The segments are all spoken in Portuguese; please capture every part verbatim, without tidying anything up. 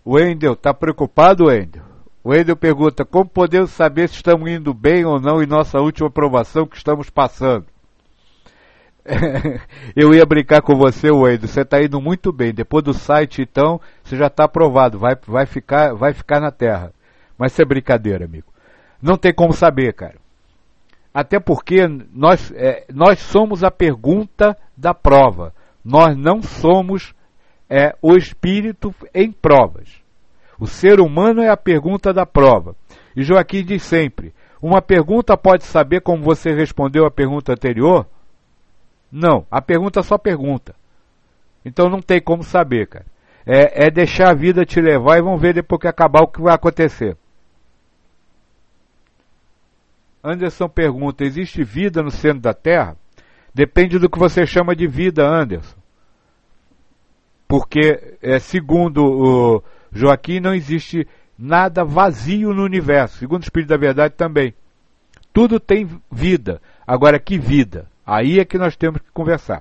Wendel, tá preocupado, Wendel? Wendel pergunta, como podemos saber se estamos indo bem ou não em nossa última provação que estamos passando? Eu ia brincar com você, Wendel, você está indo muito bem. Depois do site, então, você já está aprovado, vai, vai, ficar, vai ficar na Terra. Mas isso é brincadeira, amigo. Não tem como saber, cara. Até porque nós, é, nós somos a pergunta da prova. Nós não somos é, o espírito em provas. O ser humano é a pergunta da prova. E Joaquim diz sempre, uma pergunta pode saber como você respondeu a pergunta anterior? Não, a pergunta só pergunta. Então não tem como saber, cara. É, é deixar a vida te levar e vamos ver depois que acabar o que vai acontecer. Anderson pergunta, existe vida no centro da Terra? Depende do que você chama de vida, Anderson. Porque, é, segundo o Joaquim, não existe nada vazio no universo. Segundo o Espírito da Verdade também. Tudo tem vida. Agora, que vida? Aí é que nós temos que conversar.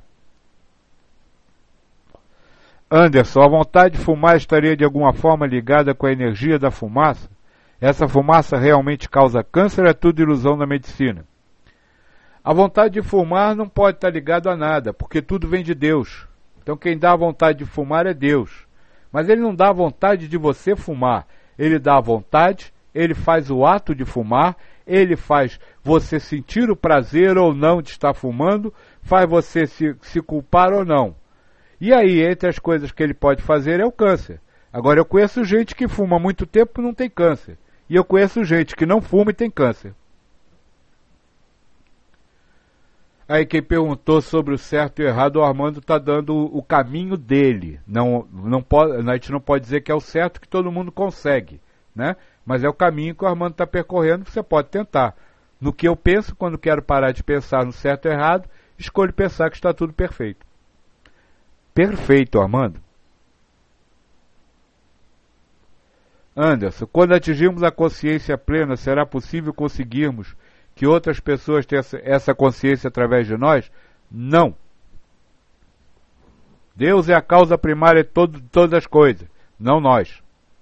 Anderson, a vontade de fumar estaria de alguma forma ligada com a energia da fumaça? Essa fumaça realmente causa câncer ou é tudo ilusão da medicina? A vontade de fumar não pode estar ligada a nada, porque tudo vem de Deus. Então quem dá a vontade de fumar é Deus. Mas ele não dá a vontade de você fumar. Ele dá a vontade, ele faz o ato de fumar, ele faz você sentir o prazer ou não de estar fumando, faz você se, se culpar ou não. E aí, entre as coisas que ele pode fazer é o câncer. Agora, eu conheço gente que fuma há muito tempo e não tem câncer. E eu conheço gente que não fuma e tem câncer. Aí quem perguntou sobre o certo e o errado, o Armando está dando o, o caminho dele. Não, não pode, a gente não pode dizer que é o certo que todo mundo consegue, né? Mas é o caminho que o Armando está percorrendo, que você pode tentar. No que eu penso, quando quero parar de pensar no certo e errado, escolho pensar que está tudo perfeito. Perfeito, Armando. Anderson, quando atingirmos a consciência plena, será possível conseguirmos que outras pessoas tenham essa consciência através de nós? Não. Deus é a causa primária de todo, todas as coisas, não nós.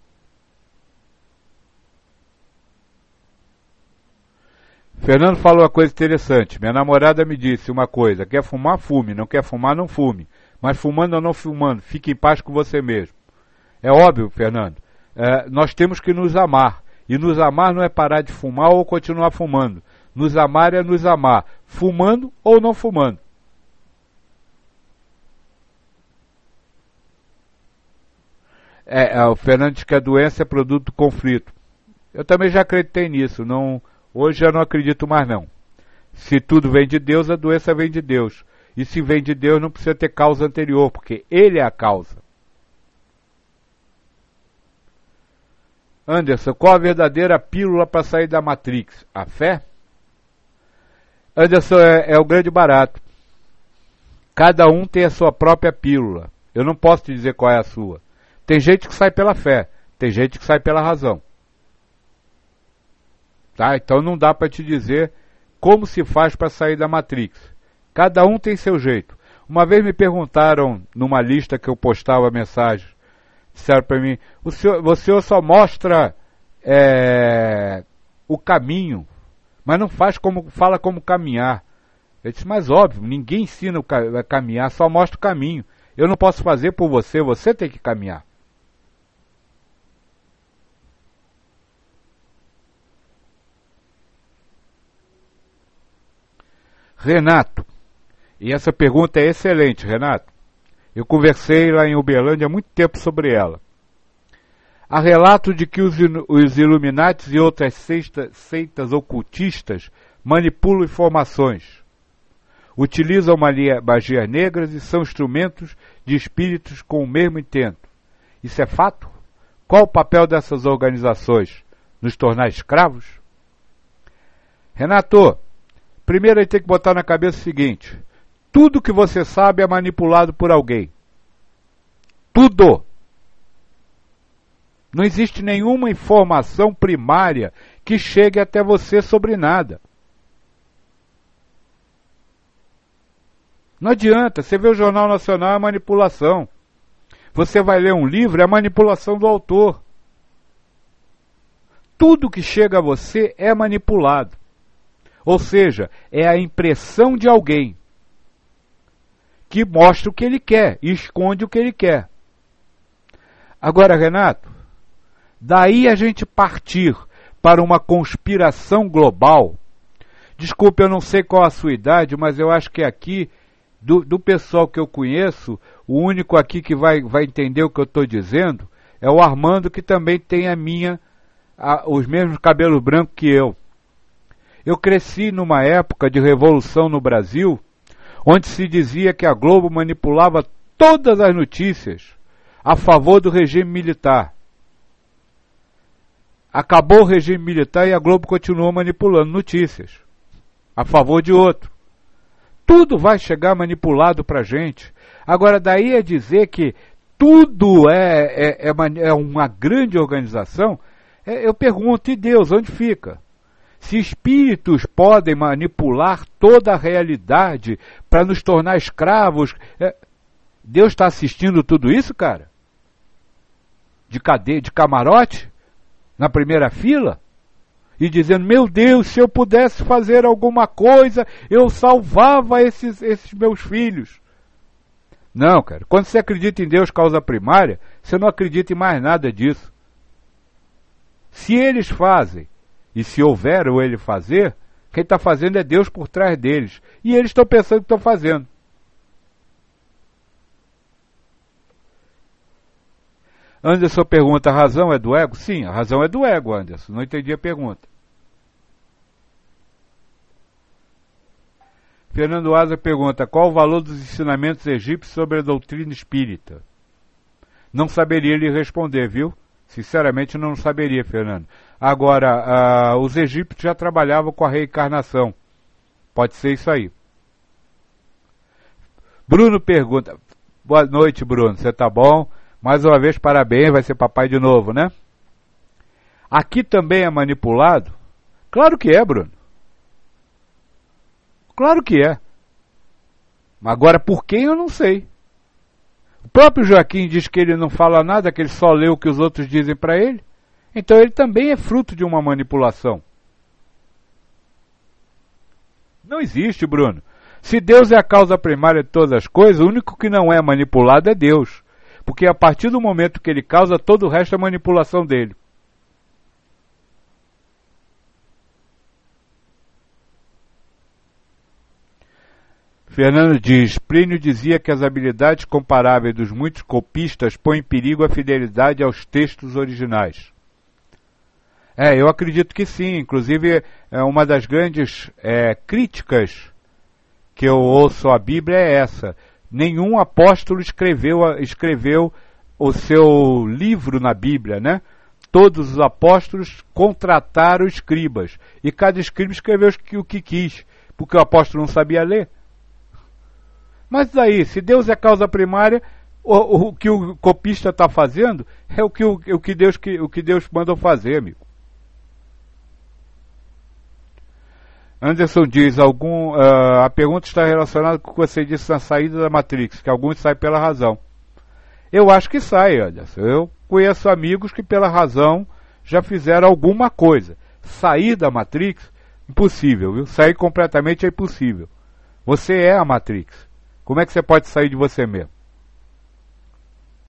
Fernando falou uma coisa interessante. Minha namorada me disse uma coisa, quer fumar, fume, não quer fumar, não fume. Mas fumando ou não fumando, fique em paz com você mesmo. É óbvio, Fernando, é, nós temos que nos amar. E nos amar não é parar de fumar ou continuar fumando. Nos amar é nos amar, fumando ou não fumando. É, é, o Fernando diz que a doença é produto do conflito. Eu também já acreditei nisso. Não, hoje já não acredito mais não. Se tudo vem de Deus, a doença vem de Deus. E se vem de Deus, não precisa ter causa anterior, porque Ele é a causa. Anderson, qual a verdadeira pílula para sair da Matrix? A fé? Anderson, é, é o grande barato. Cada um tem a sua própria pílula. Eu não posso te dizer qual é a sua. Tem gente que sai pela fé, tem gente que sai pela razão. Tá? Então não dá para te dizer como se faz para sair da Matrix. Cada um tem seu jeito. Uma vez me perguntaram, numa lista que eu postava mensagens, disseram para mim, o senhor, o senhor só mostra é, o caminho, mas não faz como, fala como caminhar. Eu disse, mas óbvio, ninguém ensina a caminhar, só mostra o caminho. Eu não posso fazer por você, você tem que caminhar. Renato, e essa pergunta é excelente, Renato. Eu conversei lá em Uberlândia há muito tempo sobre ela. Há relato de que os, os Illuminates e outras seitas, seitas ocultistas manipulam informações, utilizam magias negras e são instrumentos de espíritos com o mesmo intento. Isso é fato? Qual o papel dessas organizações? Nos tornar escravos? Renato, primeiro a gente tem que botar na cabeça o seguinte: tudo que você sabe é manipulado por alguém. Tudo. Não existe nenhuma informação primária que chegue até você sobre nada. Não adianta. Você vê o Jornal Nacional, é manipulação. Você vai ler um livro, é manipulação do autor. Tudo que chega a você é manipulado. Ou seja, é a impressão de alguém que mostra o que ele quer e esconde o que ele quer. Agora, Renato, daí a gente partir para uma conspiração global. Desculpe, eu não sei qual a sua idade, mas eu acho que aqui, do, do pessoal que eu conheço, o único aqui que vai, vai entender o que eu estou dizendo é o Armando, que também tem a minha, a, os mesmos cabelos brancos que eu. Eu cresci numa época de revolução no Brasil, onde se dizia que a Globo manipulava todas as notícias a favor do regime militar. Acabou o regime militar e a Globo continuou manipulando notícias a favor de outro. Tudo vai chegar manipulado para a gente. Agora, daí a dizer que tudo é, é, é, uma, é uma grande organização, é, eu pergunto, e Deus, onde fica? Se espíritos podem manipular toda a realidade para nos tornar escravos, é, Deus está assistindo tudo isso, cara? De cadeia, de camarote? Na primeira fila? E dizendo, meu Deus, se eu pudesse fazer alguma coisa, eu salvava esses, esses meus filhos. Não, cara, quando você acredita em Deus causa primária, você não acredita em mais nada disso. Se eles fazem, e se houver ou ele fazer, quem está fazendo é Deus por trás deles. E eles estão pensando que estão fazendo. Anderson pergunta, a razão é do ego? Sim, a razão é do ego, Anderson. Não entendi a pergunta. Fernando Asa pergunta, qual o valor dos ensinamentos egípcios sobre a doutrina espírita? Não saberia lhe responder, viu? Sinceramente não saberia, Fernando. Agora, uh, os egípcios já trabalhavam com a reencarnação. Pode ser isso aí. Bruno pergunta, boa noite, Bruno, você tá bom? Mais uma vez, parabéns, vai ser papai de novo, né? Aqui também é manipulado? Claro que é, Bruno. Claro que é. Agora, por quem eu não sei. O próprio Joaquim diz que ele não fala nada, que ele só lê o que os outros dizem para ele. Então ele também é fruto de uma manipulação. Não existe, Bruno. Se Deus é a causa primária de todas as coisas, o único que não é manipulado é Deus. Porque a partir do momento que ele causa, todo o resto é manipulação dele. Fernando diz, Plínio dizia que as habilidades comparáveis dos muitos copistas põem em perigo a fidelidade aos textos originais. É, eu acredito que sim. Inclusive, é uma das grandes é, críticas que eu ouço à Bíblia é essa. Nenhum apóstolo escreveu, escreveu o seu livro na Bíblia, né? Todos os apóstolos contrataram escribas. E cada escriba escreveu o que quis, porque o apóstolo não sabia ler. Mas daí, se Deus é causa primária, o, o que o copista está fazendo é o que, o, o, que Deus, que, o que Deus mandou fazer, amigo. Anderson diz, algum, uh, a pergunta está relacionada com o que você disse na saída da Matrix, que alguns saem pela razão. Eu acho que sai, Anderson. Eu conheço amigos que pela razão já fizeram alguma coisa. Sair da Matrix, impossível, viu? Sair completamente é impossível. Você é a Matrix. Como é que você pode sair de você mesmo?